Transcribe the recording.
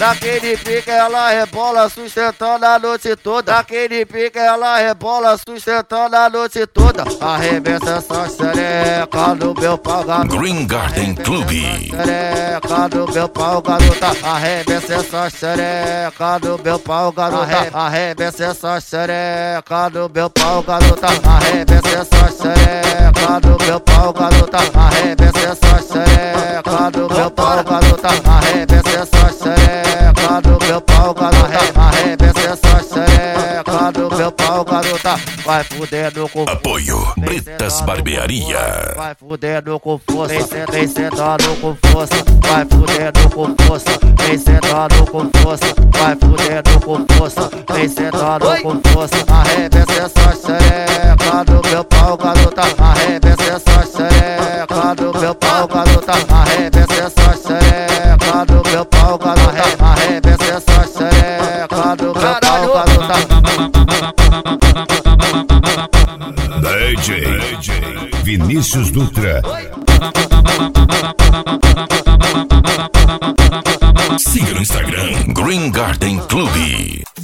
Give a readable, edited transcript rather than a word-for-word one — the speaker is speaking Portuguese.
Daquele pique ela rebola, sustentando a noite toda. Daquele pique ela rebola, sustentando a noite toda. Arrebenta essa xereca no meu pau, garota. Green Garden Clube. Xereca no meu pau, garota. Arrebenta essa xereca no meu pau, garota. Arrebenta essa xereca no meu pau, garota. Arrebenta essa xereca no meu pau, garota. Arrebenta essa xereca no meu pau, garota. Arrebenta essa xereca no meu pau, garota. Arrebenta essa xereca no meu pau, garota. Vai fudendo com Apoio Bretas Barbearia. vai fudendo com força, vem sentando com força, vai fudendo com força, vem sentando com força, vai fudendo com força, vem sentando com força. Arrebenta essa xereca no meu pau, garota. Arrebenta essa xereca no meu pau, garota. Arrebenta essa xereca no meu pau, garota. Arrebenta essa xereca no meu pau, garota. DJ Vinícius Dutra. Siga no Instagram Green Garden Clube.